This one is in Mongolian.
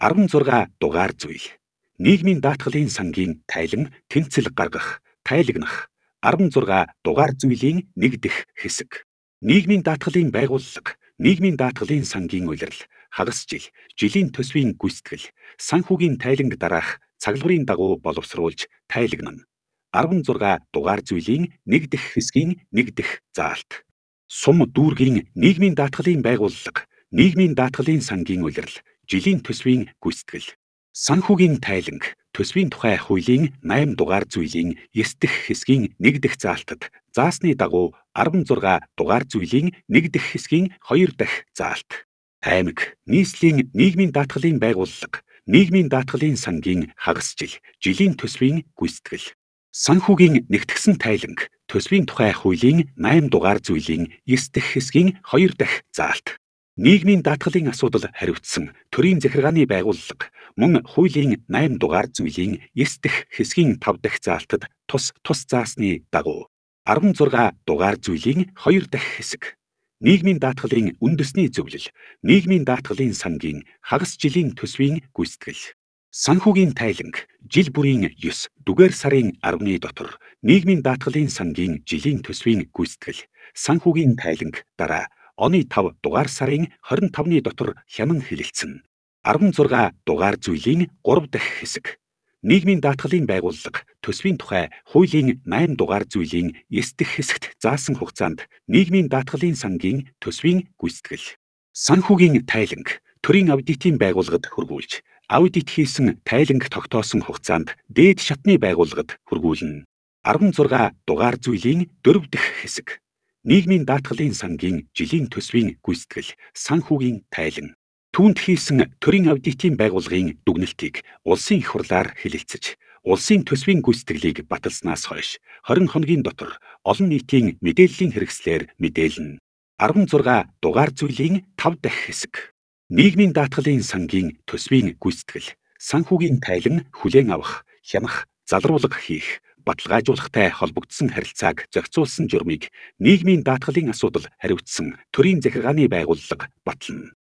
16 дугаар зүйл. Нийгмийн даатгалын сангийн тайлан тэнцэл гаргах, тайлагнах. 16 дугаар зүйлийн нэг дэх хэсэг. Нийгмийн даатгалын байгууллага, нийгмийн даатгалын сангийн улирал, хагас жил, жилийн төсвийн гүйцэтгэл, санхүүгийн тайланг дараах цаглагын дагуу боловсруулж тайлагнана. 16 дугаар зүйлийн нэг дэх хэсгийн нэг дэх заалт. Сум дүүргийн нийгмийн даатгалын байгууллага, нийгмийн даатгалын сангийн улирал, жилийн төсвийн гүйцэтгэл. Санхүүгийн тайланг, төсвийн тухай хуулийн 8 дугаар зүйлийн 9 дэх хэсгийн 1 дэх заалтад заасны дагуу 16 дугаар зүйлийн 1 дэх хэсгийн 2 дахь заалт. Аймаг, нийслэлийн нийгмийн даатгалын байгууллага, нийгмийн даатгалын сангийн хагас жил, жилийн төсвийн гүйцэтгэл. Санхүүгийн нэгтгсэн тайланг, төсвийн тухай хуулийн 8 дугаар зүйлийн 9 дэх хэсгийн 2 дахь заалт. Нийгмийн даатгалын асуудал хариуцсан төрийн захиргааны байгууллага мөн хуулийн 8 дугаар зүйлийн 9 дэх хэсгийн 5 дахь заалтад тус заасны дагуу 16 дугаар зүйлийн 2 дахь хэсэг. Нийгмийн даатгалын үндэсний зөвлөл, нийгмийн даатгалын сангийн хагас жилийн төсвийн гүйцэтгэл. Санхүүгийн тайланг, жил бүрийн 9 дугаар сарын 10-ны дотор нийгмийн даатгалын сангийн жилийн төсвийн гүйцэтгэл. Санхүүгийн тайланг дараа оны 5 дугаар сарын 25-ны дотор хянан хэлэлцэнэ. 16 дугаар зүйлийн 3 дахь хэсэг. Нийгмийн даатгалын байгууллага, төсвийн тухай хуулийн 8 дугаар зүйлийн 9 дэх хэсэгт заасан хугацаанд нийгмийн даатгалын сангийн төсвийн гүйцэтгэл. Санхүүгийн тайланг, төрийн аудитын байгууллагад хөргүүлж, аудит хийсэн тайланг тогтоосон хугацаанд дээд шатны байгууллагад хөргүүлнэ. 16 дугаар зүйлийн 4 дахь хэсэг. Нийгмийн даатгалын сангийн жилийн төсвийн гүйцэтгэл, санхүүгийн тайлан. Түүнд хийсэн төрийн аудитын байгууллагын дүгнэлтийг улсын их хурлаар хэлэлцэж, улсын төсвийн гүйцэтгэлийг баталснаас хойш 20 хоногийн дотор олон нийтийн мэдээллийн хэрэгслээр мэдээлнэ. 16 дугаар зүйлийн 5 дахь хэсэг. Нийгмийн даатгалын сангийн төсвийн гүйцэтгэл, санхүүгийн тайлан хүлээн авах, хянах, залруулга хийх, баталгаажуулахтай холбогдсон харилцааг зохицуулсан журмыг нийгмийн даатгалын асуудал хариуцсан төрийн захиргааны байгууллага батална.